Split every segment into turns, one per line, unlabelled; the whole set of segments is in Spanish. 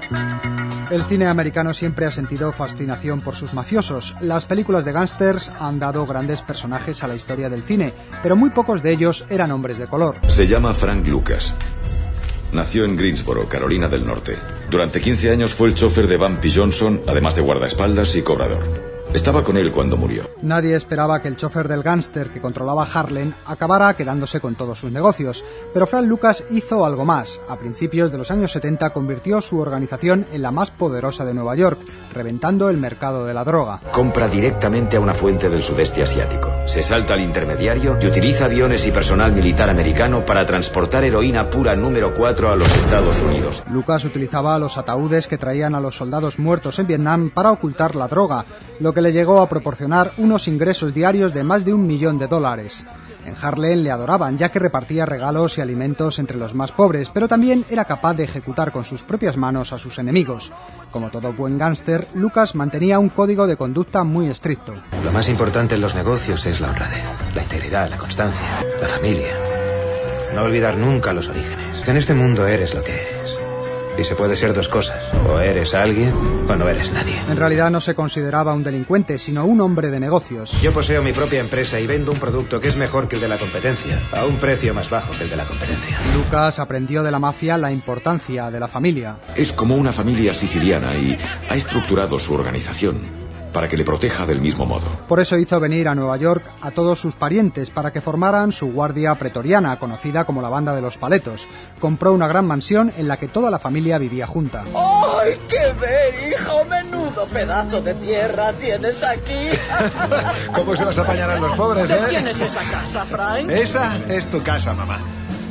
El cine americano siempre ha sentido fascinación por sus mafiosos. Las películas de gángsters han dado grandes personajes a la historia del cine, pero muy pocos de ellos eran hombres de color.
Se llama Frank Lucas. Nació en Greensboro, Carolina del Norte. Durante 15 años fue el chofer de Bumpy Johnson, además de guardaespaldas y cobrador. Estaba con él cuando murió.
Nadie esperaba que el chofer del gángster que controlaba Harlem acabara quedándose con todos sus negocios, pero Frank Lucas hizo algo más. A principios de los años 70 convirtió su organización en la más poderosa de Nueva York, reventando el mercado de la droga.
Compra directamente a una fuente del sudeste asiático. Se salta al intermediario y utiliza aviones y personal militar americano para transportar heroína pura número 4 a los Estados Unidos.
Lucas utilizaba los ataúdes que traían a los soldados muertos en Vietnam para ocultar la droga, lo que le llegó a proporcionar unos ingresos diarios de más de $1 millón. En Harlem le adoraban, ya que repartía regalos y alimentos entre los más pobres, pero también era capaz de ejecutar con sus propias manos a sus enemigos. Como todo buen gángster, Lucas mantenía un código de conducta muy estricto.
Lo más importante en los negocios es la honradez, la integridad, la constancia, la familia. No olvidar nunca los orígenes. En este mundo eres lo que eres. Y se puede ser dos cosas, o eres alguien o no eres nadie.
En realidad no se consideraba un delincuente, sino un hombre de negocios.
Yo poseo mi propia empresa y vendo un producto que es mejor que el de la competencia, a un precio más bajo que el de la competencia.
Lucas aprendió de la mafia la importancia de la familia.
Es como una familia siciliana y ha estructurado su organización para que le proteja del mismo modo.
Por eso hizo venir a Nueva York a todos sus parientes para que formaran su guardia pretoriana, conocida como la Banda de los Paletos. Compró una gran mansión en la que toda la familia vivía junta.
¡Ay, qué ver, hijo! ¡Menudo pedazo de tierra tienes aquí!
¿Cómo se las apañarán los pobres,
¿De quién es esa casa, Frank?
Esa es tu casa, mamá.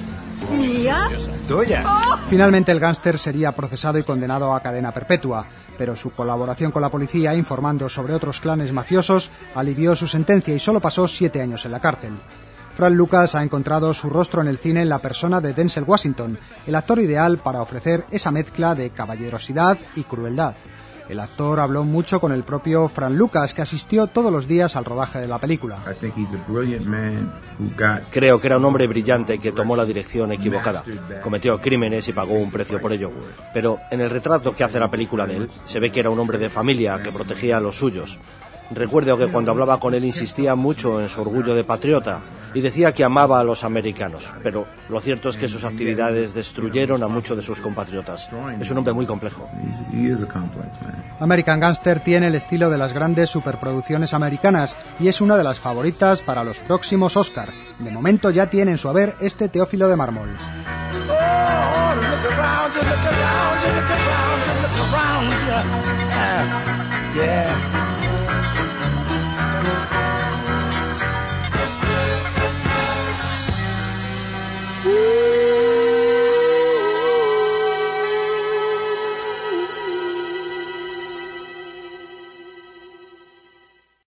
¿Mía?
¿Tuya?
Finalmente el gángster sería procesado y condenado a cadena perpetua, pero su colaboración con la policía informando sobre otros clanes mafiosos alivió su sentencia y solo pasó 7 años en la cárcel. Frank Lucas ha encontrado su rostro en el cine en la persona de Denzel Washington, el actor ideal para ofrecer esa mezcla de caballerosidad y crueldad. El actor habló mucho con el propio Frank Lucas, que asistió todos los días al rodaje de la película.
Creo que era un hombre brillante que tomó la dirección equivocada. Cometió crímenes y pagó un precio por ello. Pero en el retrato que hace la película de él, se ve que era un hombre de familia que protegía a los suyos. Recuerdo que cuando hablaba con él insistía mucho en su orgullo de patriota y decía que amaba a los americanos, pero lo cierto es que sus actividades destruyeron a muchos de sus compatriotas. Es un hombre muy complejo.
American Gangster tiene el estilo de las grandes superproducciones americanas y es una de las favoritas para los próximos Oscar. De momento ya tiene en su haber este Teófilo de Mármol.
Yeah.